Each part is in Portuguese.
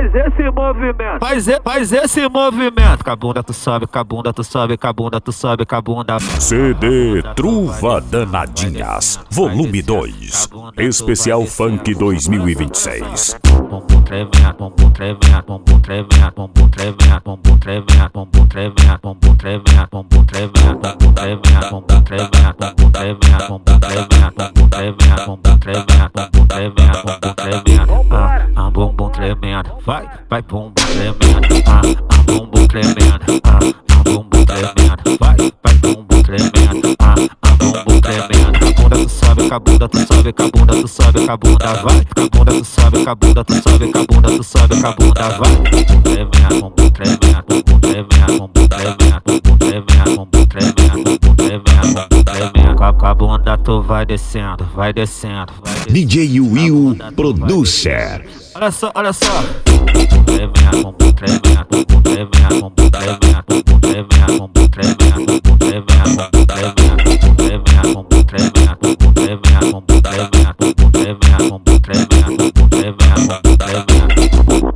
Faz esse movimento. Faz esse movimento. Com a bunda tu sobe, com a bunda tu sobe, com a bunda tu sobe, com a bunda. CD Truva Danadinhas, volume 2, especial Funk 2026. Bumbum tremendo, bumbum tremendo, bumbum tremendo, bumbum tremendo, bumbum tremendo, bumbum tremendo, bumbum tremendo, bumbum tremendo, bumbum tremendo, bumbum tremendo, bumbum tremendo, bumbum tremendo, bumbum tremendo, bumbum tremendo, bumbum tremendo, bumbum tremendo. Bumbum tremendo, vai bumbum tremendo, bumbum tremendo, bumbum tremendo, vai bumbum tremendo, bumbum tremendo. A bunda tu sobe, com a bunda tu sobe, com a bunda tu sobe, com a bunda vai. Com a bunda tu sobe, com a bunda tu sobe, com a bunda tu sobe, com a bunda vai. Bumbum tremendo, bumbum tremendo, bumbum tremendo, bumbum tremendo, bumbum tremendo, bumbum tremendo, bumbum tremendo. Com a bunda tu vai descendo, vai descendo, vai descendo. DJ Will Producer. Olha só, olha só. Bumbum tremendo, bumbum tremendo, bumbum tremendo, bumbum tremendo, bumbum tremendo, bumbum tremendo, bumbum tremendo, bumbum tremendo, bumbum tremendo, bumbum tremendo, bumbum tremendo, bumbum tremendo, bumbum tremendo, bumbum tremendo.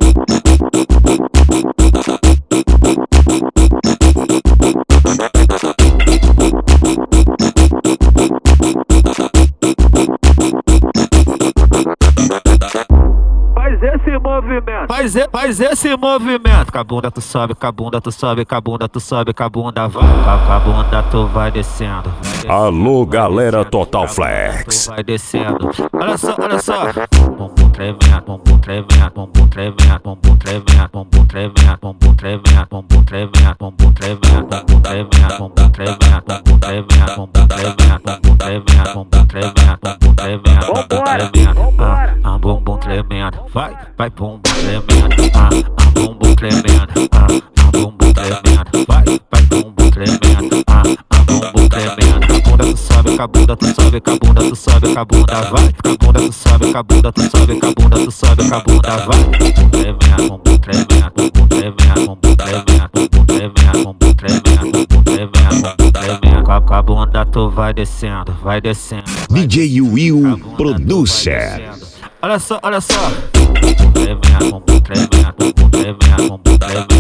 Faz esse movimento. Com a bunda tu sobe, com a bunda tu sobe, com a bunda tu sobe, com a bunda vai. Com a bunda tu vai descendo. Alô, galera Total Flex. Vai descendo. Olha só, olha só. Bumbum tremendo, bumbum tremendo, bumbum tremendo, bumbum tremendo, bumbum tremendo, bumbum tremendo, bumbum tremendo, bumbum tremendo, bumbum tremendo, bumbum tremendo, bumbum tremendo, bumbum tremendo, bumbum tremendo, bumbum tremendo, bumbum tremendo, bumbum tremendo. Bumbum tremendo, vai bumbum tremendo, bumbum tremendo, bumbum tremendo, vai bumbum tremendo, bumbum tremendo. A bunda tu sobe, com a bunda tu sobe, com a bunda tu sobe, com a bunda vai. Com a bunda tu sobe, com a bunda tu sobe, com a bunda tu sobe, com a bunda vai. Bumbum tremendo, bumbum tremendo, bumbum tremendo, bumbum tremendo, bumbum tremendo, bumbum tremendo, bumbum tremendo. Com a bunda tu vai descendo, vai descendo. DJ Will Producer. Olha só, olha só. Bumbum tremendo, bumbum tremendo, bumbum tremendo, bumbum tremendo.